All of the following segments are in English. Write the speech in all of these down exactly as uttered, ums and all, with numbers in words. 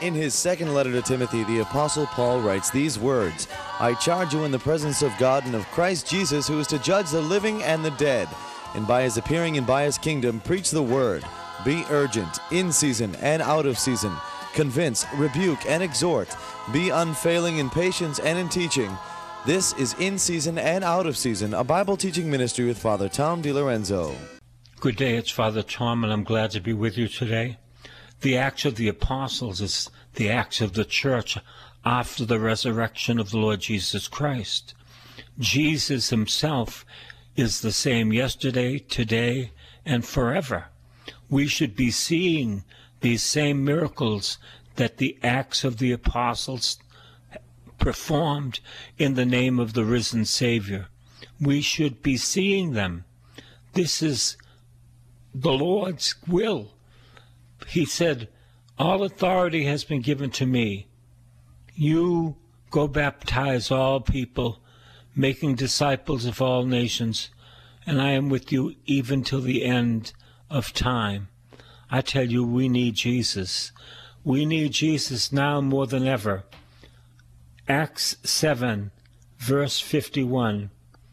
In his second letter to Timothy, the Apostle Paul writes these words, I charge you in the presence of God and of Christ Jesus, who is to judge the living and the dead, and by his appearing and by his kingdom, preach the word. Be urgent, in season and out of season. Convince, rebuke, and exhort. Be unfailing in patience and in teaching. This is In Season and Out of Season, a Bible teaching ministry with Father Tom DiLorenzo. Good day, it's Father Tom, and I'm glad to be with you today. The Acts of the Apostles is the Acts of the Church after the resurrection of the Lord Jesus Christ. Jesus himself is the same yesterday, today, and forever. We should be seeing these same miracles that the Acts of the Apostles performed in the name of the risen Savior. We should be seeing them. This is the Lord's will. He said, all authority has been given to me. You go baptize all people, making disciples of all nations, and I am with you even till the end of time. I tell you, we need Jesus. We need Jesus now more than ever. Acts seven, verse fifty-one.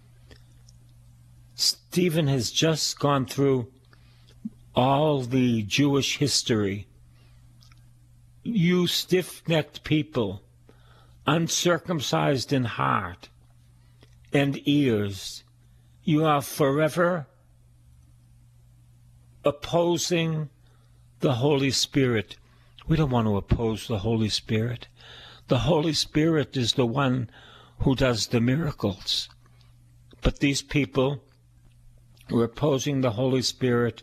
Stephen has just gone through all the Jewish history. You stiff-necked people, uncircumcised in heart and ears, you are forever opposing the Holy Spirit. We don't want to oppose the Holy Spirit. The Holy Spirit is the one who does the miracles. But these people were opposing the Holy Spirit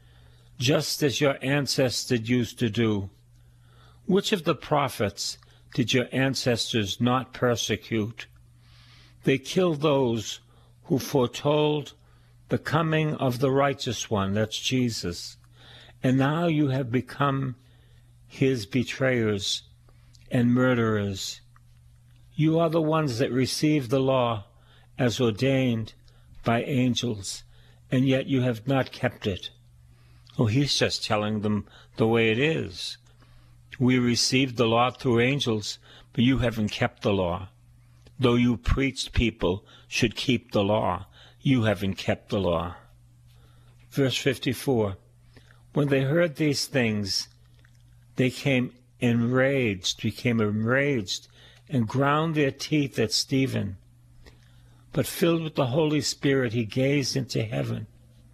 just as your ancestors used to do. Which of the prophets did your ancestors not persecute? They killed those who foretold the coming of the righteous one, that's Jesus. And now you have become his betrayers and murderers. You are the ones that received the law as ordained by angels, and yet you have not kept it. Oh, he's just telling them the way it is. We received the law through angels, but you haven't kept the law. Though you preached people should keep the law, you haven't kept the law. Verse fifty-four, when they heard these things, they came enraged, became enraged, and ground their teeth at Stephen. But filled with the Holy Spirit, he gazed into heaven.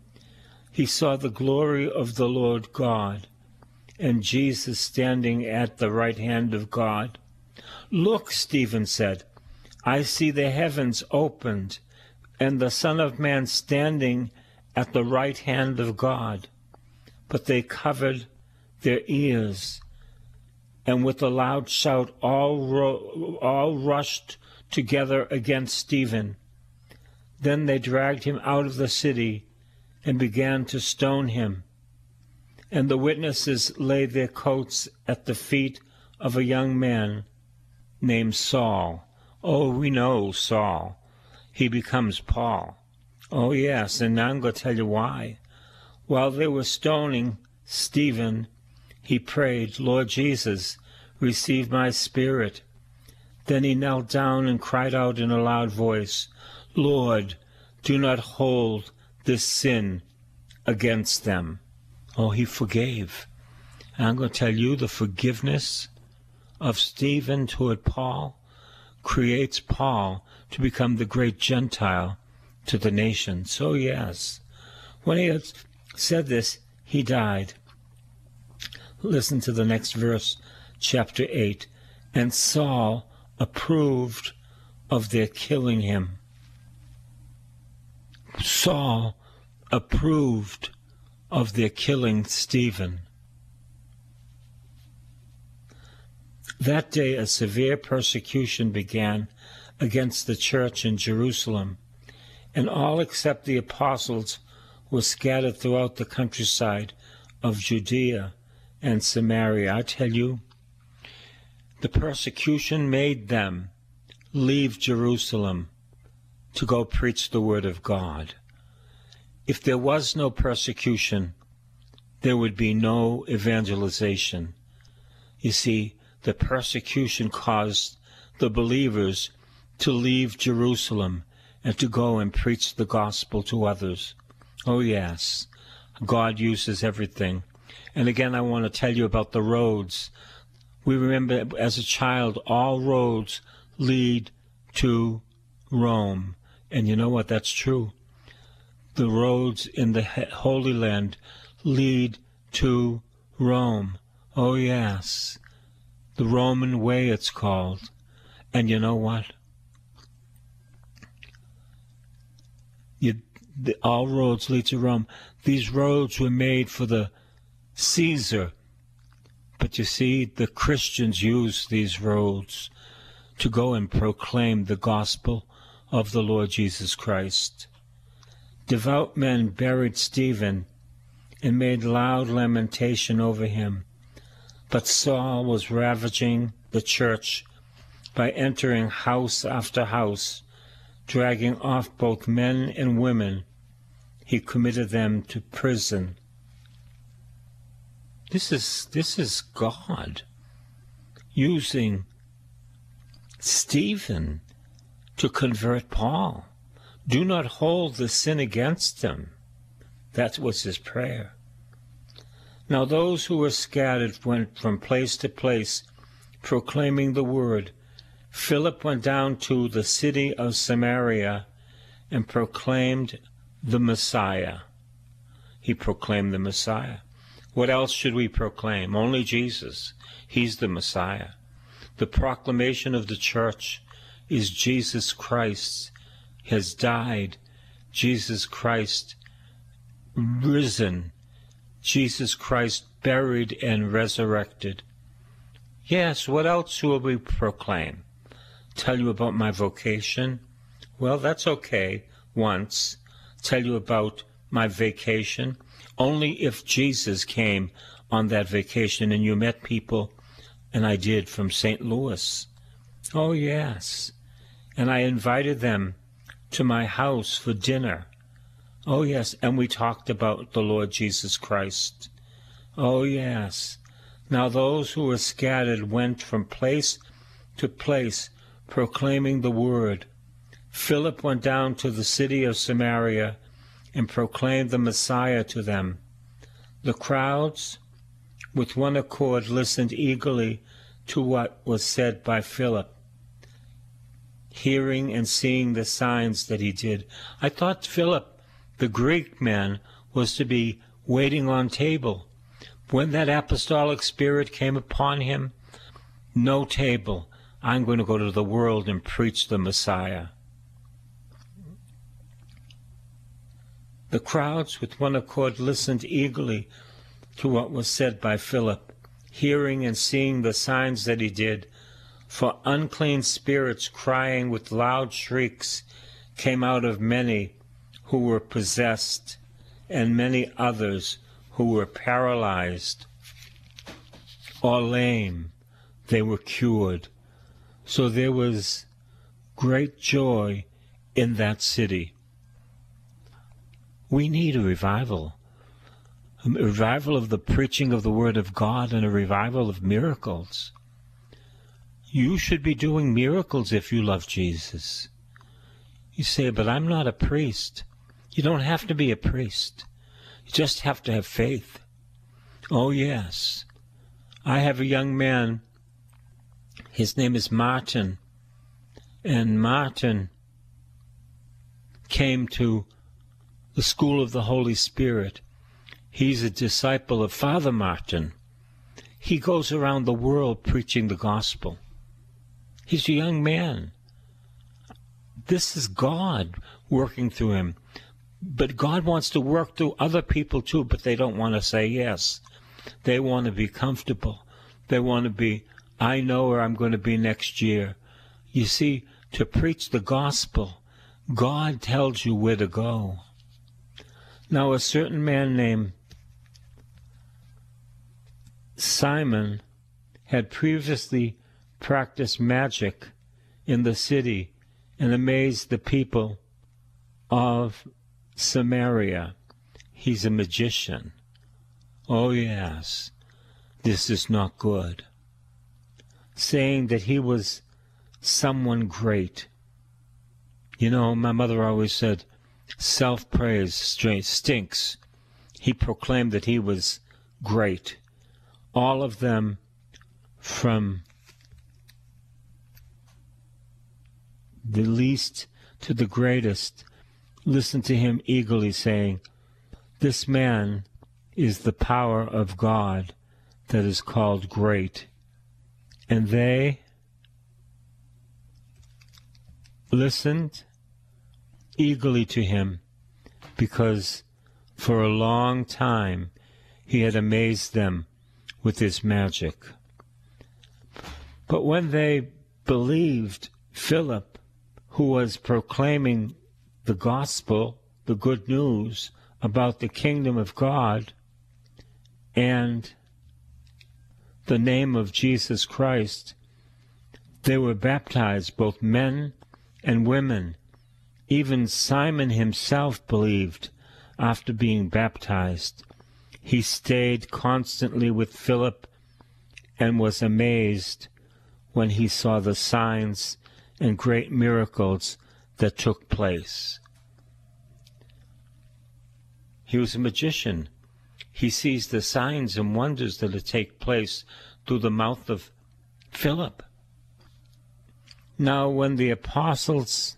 He saw the glory of the Lord God, and Jesus standing at the right hand of God. Look, Stephen said, I see the heavens opened, and the Son of Man standing at the right hand of God. But they covered their ears, and with a loud shout all, ro- all rushed together against Stephen. Then they dragged him out of the city and began to stone him. And the witnesses laid their coats at the feet of a young man named Saul. Oh, we know Saul. He becomes Paul. Oh, yes, and I'm going to tell you why. While they were stoning Stephen, he prayed, Lord Jesus, receive my spirit. Then he knelt down and cried out in a loud voice, Lord, do not hold this sin against them. Oh, he forgave. And I'm going to tell you, the forgiveness of Stephen toward Paul creates Paul to become the great Gentile to the nation. So yes, when he had said this, he died. Listen to the next verse, chapter eight. And Saul approved of their killing him. Saul approved of their killing Stephen. That day a severe persecution began against the church in Jerusalem, and all except the apostles were scattered throughout the countryside of Judea and Samaria. I tell you, the persecution made them leave Jerusalem to go preach the word of God. If there was no persecution, there would be no evangelization. You see, the persecution caused the believers to leave Jerusalem and to go and preach the gospel to others. Oh yes, God uses everything. And again, I want to tell you about the roads. We remember as a child, all roads lead to Rome. And you know what? That's true. The roads in the Holy Land lead to Rome. Oh yes, the Roman way it's called. And you know what? You, the, all roads lead to Rome. These roads were made for the Caesar. But you see, the Christians use these roads to go and proclaim the gospel of the Lord Jesus Christ. Devout men buried Stephen and made loud lamentation over him. But Saul was ravaging the church by entering house after house, dragging off both men and women. He committed them to prison. This is, this is God using Stephen to convert Paul. Do not hold the sin against him. That was his prayer. Now those who were scattered went from place to place, proclaiming the word. Philip went down to the city of Samaria and proclaimed the Messiah. He proclaimed the Messiah. What else should we proclaim? Only Jesus. He's the Messiah. The proclamation of the church is Jesus Christ has died, Jesus Christ risen, Jesus Christ buried and resurrected. Yes, what else will we proclaim? Tell you about my vocation? Well, that's okay once. Tell you about my vacation? Only if Jesus came on that vacation and you met people, and I did, from Saint Louis. Oh, yes. And I invited them to my house for dinner. Oh, yes. And we talked about the Lord Jesus Christ. Oh, yes. Now those who were scattered went from place to place, proclaiming the word. Philip went down to the city of Samaria and proclaimed the Messiah to them. The crowds, with one accord, listened eagerly to what was said by Philip, hearing and seeing the signs that he did. I thought Philip, the Greek man, was to be waiting on table. When that apostolic spirit came upon him, no table. I'm going to go to the world and preach the Messiah. The crowds with one accord listened eagerly to what was said by Philip, hearing and seeing the signs that he did. For unclean spirits, crying with loud shrieks, came out of many who were possessed, and many others who were paralyzed or lame, they were cured. So there was great joy in that city. We need a revival, a revival of the preaching of the Word of God and a revival of miracles. You should be doing miracles if you love Jesus. You say, but I'm not a priest. You don't have to be a priest. You just have to have faith. Oh, yes. I have a young man. His name is Martin. And Martin came to the School of the Holy Spirit. He's a disciple of Father Martin. He goes around the world preaching the gospel. He's a young man. This is God working through him. But God wants to work through other people too, but they don't want to say yes. They want to be comfortable. They want to be, I know where I'm going to be next year. You see, to preach the gospel, God tells you where to go. Now, a certain man named Simon had previously practiced magic in the city and amazed the people of Samaria. He's a magician. Oh, yes, this is not good. saying that he was someone great. You know, my mother always said, self-praise stinks. He proclaimed that he was great. All of them, from the least to the greatest, listened to him eagerly, saying, this man is the power of God that is called great. And they listened eagerly to him, because for a long time he had amazed them with his magic. But when they believed Philip, who was proclaiming the gospel, the good news about the kingdom of God and the name of Jesus Christ, they were baptized, both men and women. Even Simon himself believed after being baptized. He stayed constantly with Philip and was amazed when he saw the signs and great miracles that took place. He was a magician. He sees the signs and wonders that take place through the mouth of Philip. Now, when the apostles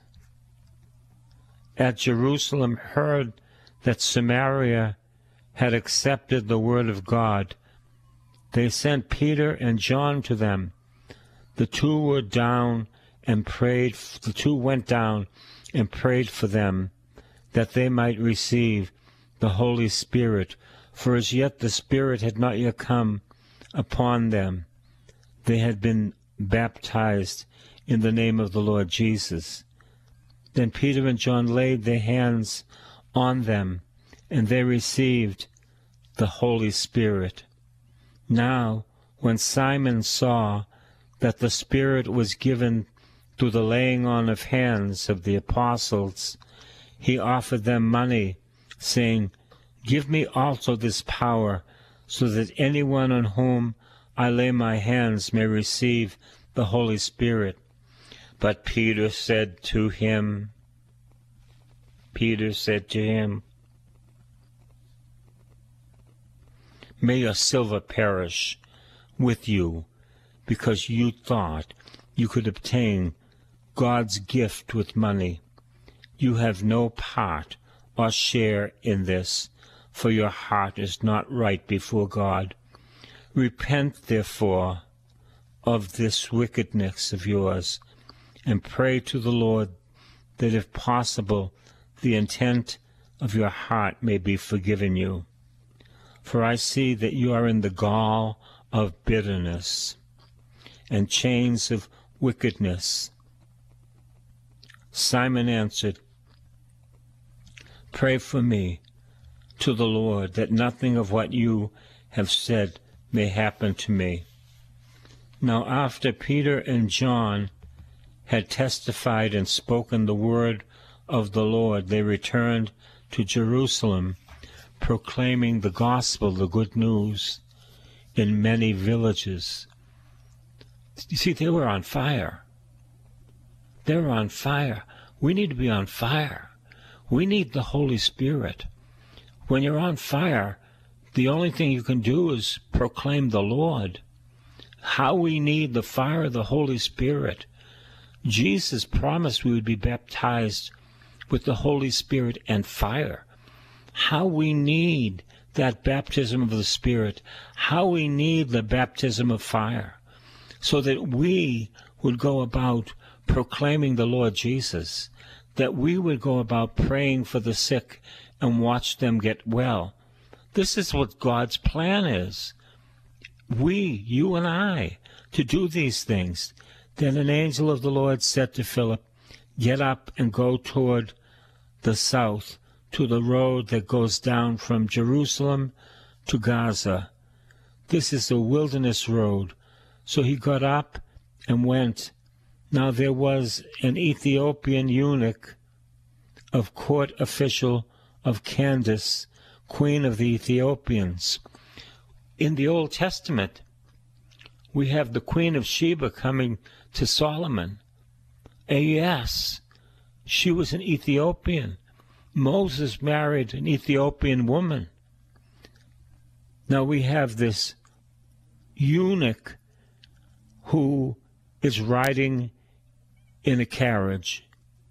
at Jerusalem heard that Samaria had accepted the word of God, they sent Peter and John to them. The two were down and prayed, the two went down and prayed for them, that they might receive the Holy Spirit, for as yet the Spirit had not yet come upon them. They had been baptized in the name of the Lord Jesus. Then Peter and John laid their hands on them, and they received the Holy Spirit. Now, when Simon saw that the Spirit was given through the laying on of hands of the apostles, he offered them money, saying, give me also this power, so that anyone on whom I lay my hands may receive the Holy Spirit. But Peter said to him, Peter said to him, may your silver perish with you, because you thought you could obtain God's gift with money. You have no part or share in this, for your heart is not right before God. Repent, therefore, of this wickedness of yours, and pray to the Lord that, if possible, the intent of your heart may be forgiven you. For I see that you are in the gall of bitterness and chains of wickedness. Simon answered, pray for me to the Lord, that nothing of what you have said may happen to me. Now after Peter and John had testified and spoken the word of the Lord, they returned to Jerusalem, proclaiming the gospel, the good news, in many villages. You see, they were on fire. They were on fire. We need to be on fire. We need the Holy Spirit. When you're on fire, the only thing you can do is proclaim the Lord. How we need the fire of the Holy Spirit. Jesus promised we would be baptized with the Holy Spirit and fire. How we need that baptism of the Spirit. How we need the baptism of fire, so that we would go about proclaiming the Lord Jesus, that we would go about praying for the sick and watch them get well. This is what God's plan is. We, you and I, to do these things. Then an angel of the Lord said to Philip, get up and go toward the south, to the road that goes down from Jerusalem to Gaza. This is a wilderness road. So he got up and went. Now there was an Ethiopian eunuch, of court official of Candace, queen of the Ethiopians. In the Old Testament, We have the Queen of Sheba coming to Solomon. Uh, yes, she was an Ethiopian. Moses married an Ethiopian woman. Now we have this eunuch who is riding in a carriage.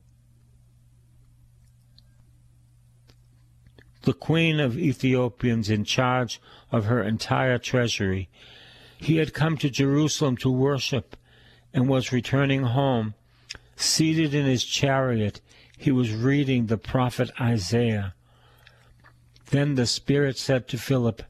The queen of Ethiopians in charge of her entire treasury. He had come to Jerusalem to worship and was returning home. Seated in his chariot, he was reading the prophet Isaiah. Then the Spirit said to Philip,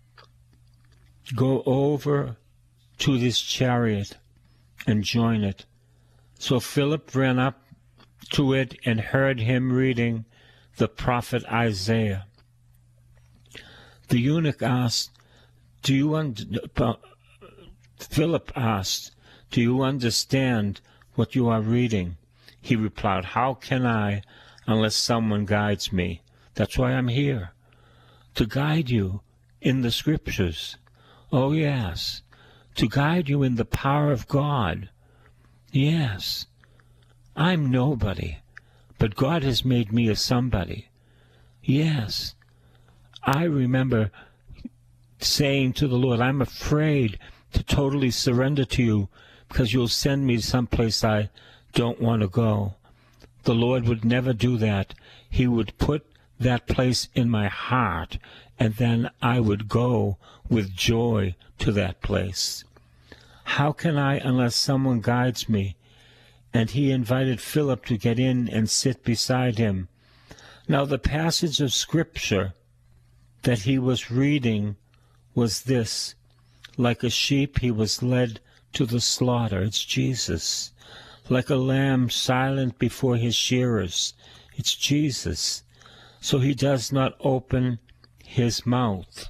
"Go over to this chariot and join it." So Philip ran up to it and heard him reading the prophet Isaiah. The eunuch asked, "Do you un- Philip asked, "Do you understand what you are reading?" He replied, "How can I unless someone guides me?" That's why I'm here, to guide you in the Scriptures. Oh, yes, to guide you in the power of God. Yes, I'm nobody, but God has made me a somebody. Yes, I remember saying to the Lord, I'm afraid to totally surrender to you because you'll send me someplace I don't want to go. The Lord would never do that. He would put that place in my heart, and then I would go with joy to that place. How can I unless someone guides me? And he invited Philip to get in and sit beside him. Now the passage of Scripture that he was reading was this: like a sheep he was led to the slaughter. It's Jesus. Like a lamb silent before his shearers. It's Jesus. So he does not open his mouth.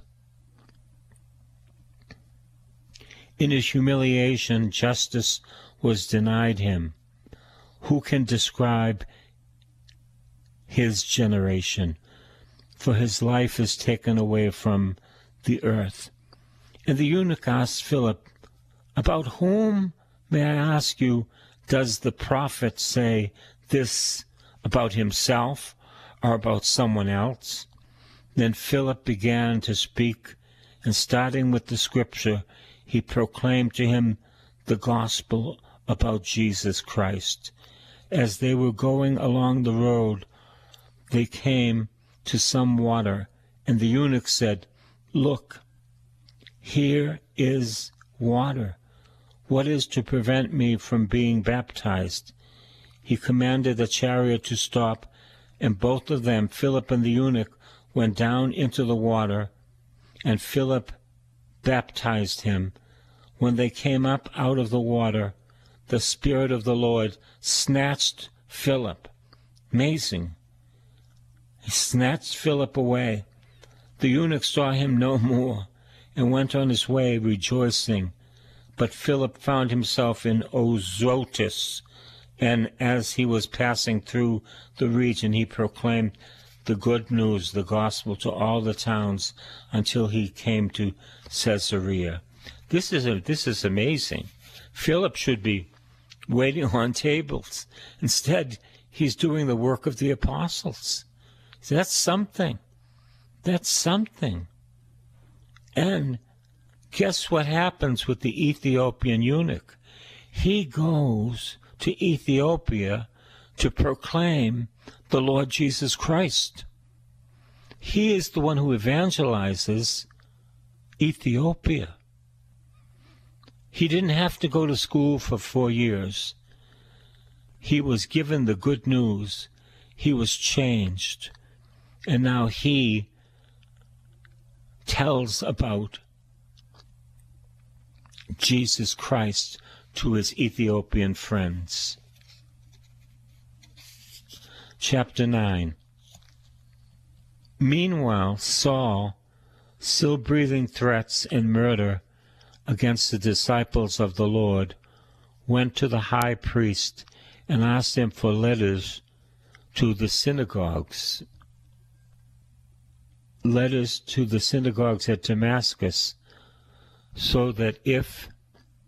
In his humiliation, justice was denied him. Who can describe his generation? For his life is taken away from the earth. And the eunuch asked Philip, "About whom, may I ask you, does the prophet say this, about himself or about someone else?" Then Philip began to speak, and starting with the Scripture, he proclaimed to him the gospel about Jesus Christ. As they were going along the road, they came to some water, and the eunuch said, "Look, here is water. What is to prevent me from being baptized?" He commanded the chariot to stop, and both of them, Philip and the eunuch, went down into the water, and Philip baptized him. When they came up out of the water, the Spirit of the Lord snatched Philip. Amazing. He snatched Philip away. The eunuch saw him no more, and went on his way rejoicing. But Philip found himself in Azotus, and as he was passing through the region, he proclaimed the good news, the gospel, to all the towns until he came to Caesarea. This is a, this is amazing. Philip should be waiting on tables. Instead, he's doing the work of the apostles. So that's something. That's something. And guess what happens with the Ethiopian eunuch? He goes to Ethiopia to proclaim the Lord Jesus Christ. He is the one who evangelizes Ethiopia. He didn't have to go to school for four years. He was given the good news. He was changed. And now he tells about Jesus Christ to his Ethiopian friends. Chapter nine. Meanwhile, Saul, still breathing threats and murder against the disciples of the Lord, went to the high priest and asked him for letters to the synagogues, letters to the synagogues at Damascus, so that if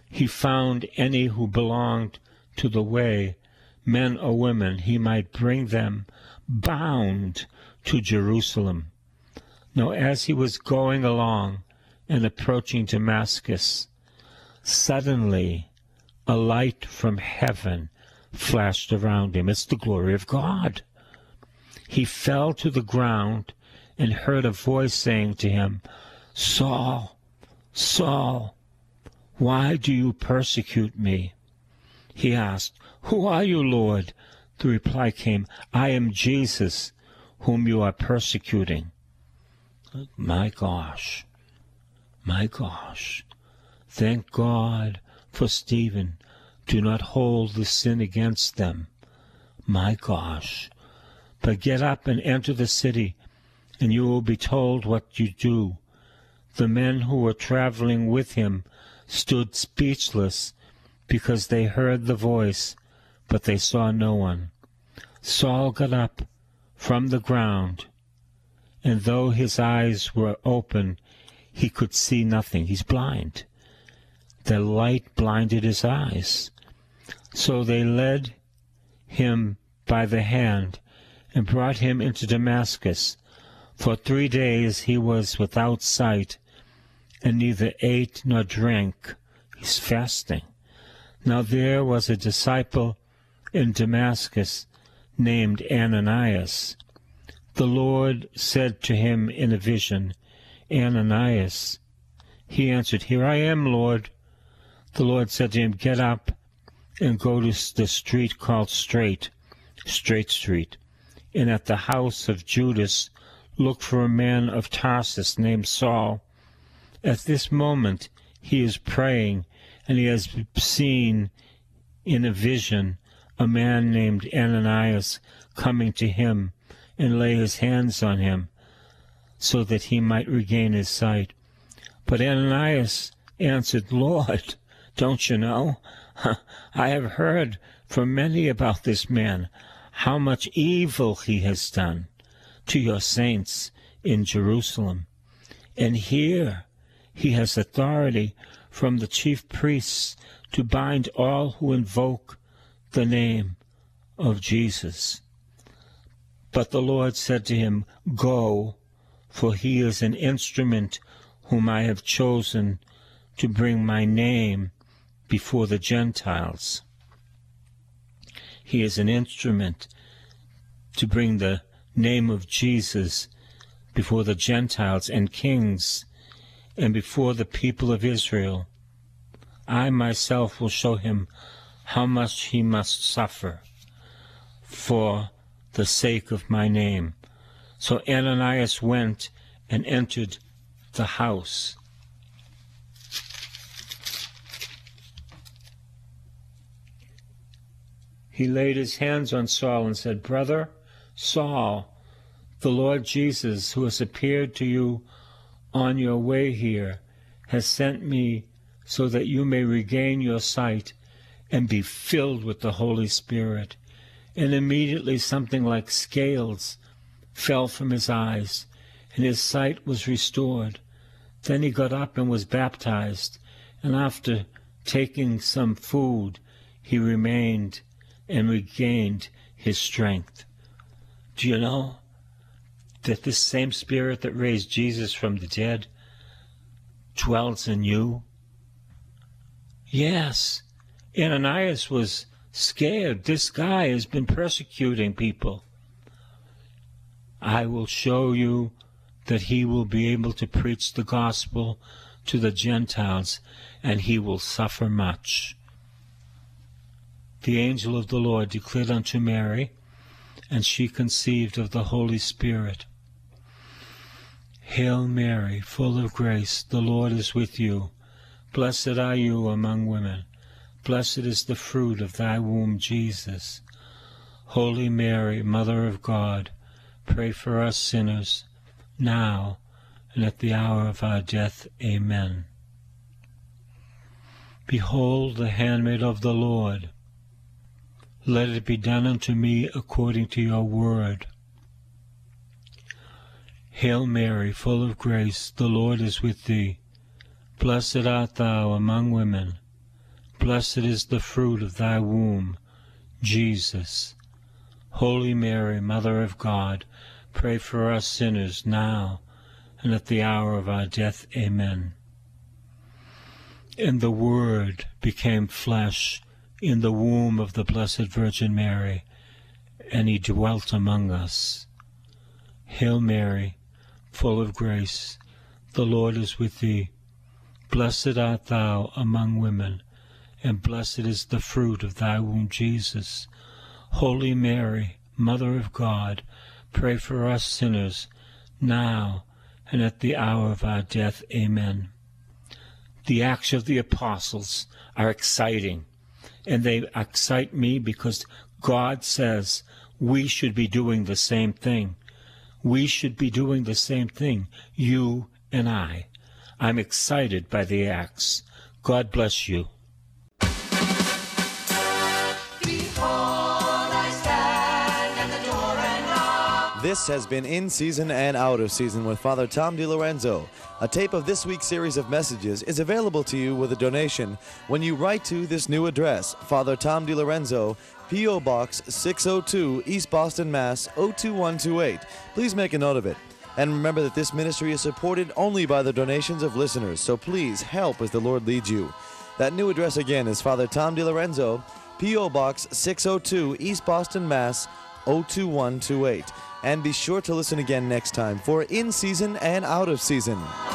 he found any who belonged to the way, men or women, he might bring them bound to Jerusalem. Now as he was going along and approaching Damascus, suddenly a light from heaven flashed around him. It's the glory of God. He fell to the ground and heard a voice saying to him, Saul, Saul, why do you persecute me? He asked, Who are you, Lord? The reply came, I am Jesus, whom you are persecuting. My gosh, my gosh. Thank God for Stephen. Do not hold the sin against them. My gosh. But get up and enter the city, and you will be told what you do. The men who were traveling with him stood speechless because they heard the voice, but they saw no one. Saul got up from the ground, and though his eyes were open, he could see nothing. He's blind. The light blinded his eyes. So they led him by the hand and brought him into Damascus. For three days he was without sight, and neither ate nor drank. He's fasting. Now there was a disciple in Damascus named Ananias. The Lord said to him in a vision, Ananias. He answered, Here I am, Lord. The Lord said to him, Get up and go to the street called Straight, Straight Street, and at the house of Judas look for a man of Tarsus named Saul. At this moment he is praying, and he has seen in a vision a man named Ananias coming to him and lay his hands on him so that he might regain his sight. But Ananias answered, Lord, don't you know? I have heard from many about this man, how much evil he has done to your saints in Jerusalem. And here he has authority from the chief priests to bind all who invoke the name of Jesus. But the Lord said to him, Go, for he is an instrument whom I have chosen to bring my name before the Gentiles. He is an instrument to bring the name of Jesus before the Gentiles and kings and before the people of Israel. I myself will show him how much he must suffer for the sake of my name. So Ananias went and entered the house. He laid his hands on Saul and said, Brother Saul, the Lord Jesus, who has appeared to you on your way here, has sent me so that you may regain your sight and be filled with the Holy Spirit. And immediately something like scales fell from his eyes, and his sight was restored. Then he got up and was baptized, and after taking some food, he remained and regained his strength. Do you know that this same Spirit that raised Jesus from the dead dwells in you? Yes, Ananias was scared. This guy has been persecuting people. I will show you that he will be able to preach the gospel to the Gentiles, and he will suffer much. The angel of the Lord declared unto Mary, and she conceived of the Holy Spirit. Hail Mary, full of grace, the Lord is with you. Blessed are you among women. Blessed is the fruit of thy womb, Jesus. Holy Mary, Mother of God, pray for us sinners, now and at the hour of our death. Amen. Behold the handmaid of the Lord. Let it be done unto me according to your word. Hail Mary, full of grace, the Lord is with thee. Blessed art thou among women, Blessed is the fruit of thy womb, Jesus. Holy Mary, Mother of God, pray for us sinners now and at the hour of our death. Amen. And the Word became flesh in the womb of the Blessed Virgin Mary, and he dwelt among us. Hail Mary, full of grace, the Lord is with thee. Blessed art thou among women, and blessed is the fruit of thy womb, Jesus. Holy Mary, Mother of God, pray for us sinners, now and at the hour of our death. Amen. The Acts of the Apostles are exciting, and they excite me because God says we should be doing the same thing. We should be doing the same thing, you and I. I'm excited by the Acts. God bless you. This has been In Season and Out of Season with Father Tom DiLorenzo. A tape of this week's series of messages is available to you with a donation when you write to this new address, Father Tom DiLorenzo, P O. Box six oh two, East Boston, Mass. oh two one two eight. Please make a note of it. And remember that this ministry is supported only by the donations of listeners, so please help as the Lord leads you. That new address again is Father Tom DiLorenzo, P O. Box six oh two, East Boston, Mass. oh two one two eight. And be sure to listen again next time for In Season and Out of Season.